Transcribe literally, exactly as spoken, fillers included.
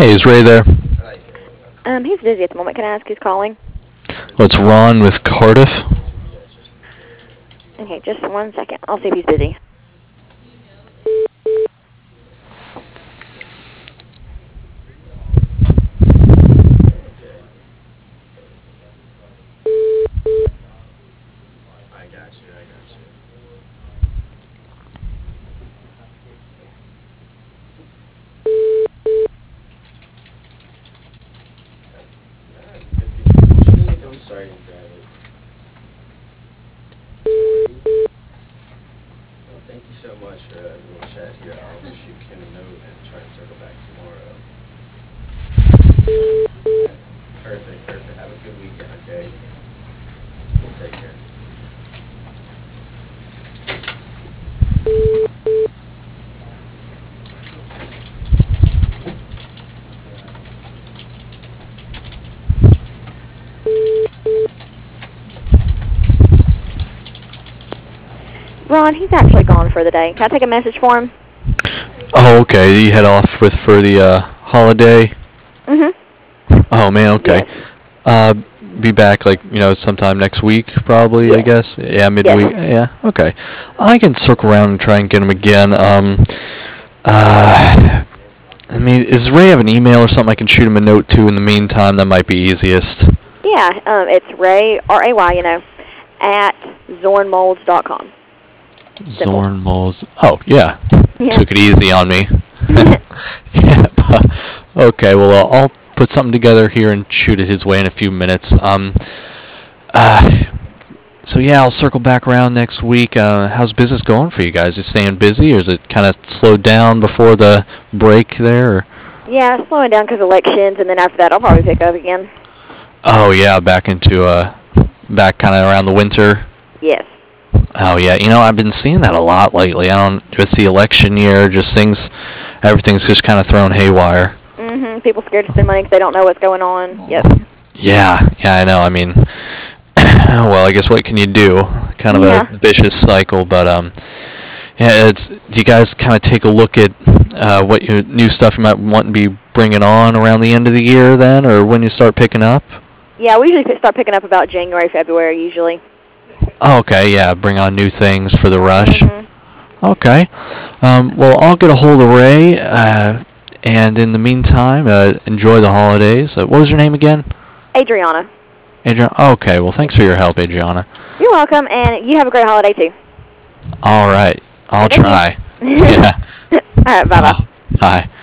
Hey, is Ray there? Um, he's busy at the moment. Can I ask who's calling? Well, it's Ron with Cardiff. Okay, just one second. I'll see if he's busy. Thank you so much for a little chat here. I'll shoot Kim a note and try to circle back tomorrow. Perfect, perfect. Have a good weekend, okay? We'll take care. Ron, he's actually gone for the day. Can I take a message for him? Oh, okay. You head off with for the uh, holiday. Mm-hmm. Oh man, okay. Yes. Uh, be back like you know sometime next week, probably. Yes. I guess. Yeah, midweek. Yes. Yeah. Okay. I can circle around and try and get him again. Um. Uh. I mean, does Ray have an email or something I can shoot him a note to in the meantime? That might be easiest. Yeah, um, it's Ray, R A Y, you know, at zorn molds dot com. Zorn Moles. Oh, yeah. Yeah. Took it easy on me. Yeah. Okay, well, uh, I'll put something together here and shoot it his way in a few minutes. Um, uh, so, yeah, I'll circle back around next week. Uh, how's business going for you guys? Is it staying busy, or is it kind of slowed down before the break there? Or? Yeah, slowing down because elections, and then after that I'll probably pick up again. Oh, yeah, back into, uh, back kind of around the winter. Yes. Oh yeah, you know I've been seeing that a lot lately. I don't with the election year, just things, everything's just kind of thrown haywire. Mhm. People scared to spend money because they don't know what's going on. Yep. Yeah, yeah, I know. I mean, well, I guess what can you do? Kind of Yeah. a vicious cycle, but um, yeah. It's do you guys kind of take a look at uh, what your new stuff you might want to be bringing on around the end of the year then, or when you start picking up? Yeah, we usually start picking up about January, February usually. Oh, okay, yeah, bring on new things for the rush. Mhm. Okay. Um, well, I'll get a hold of Ray, uh, and in the meantime, uh, enjoy the holidays. Uh, what was your name again? Adriana. Adriana. Okay, well, thanks for your help, Adriana. You're welcome, and you have a great holiday too. All right, I'll Thank try. you. Yeah. All right, bye-bye. Oh, bye.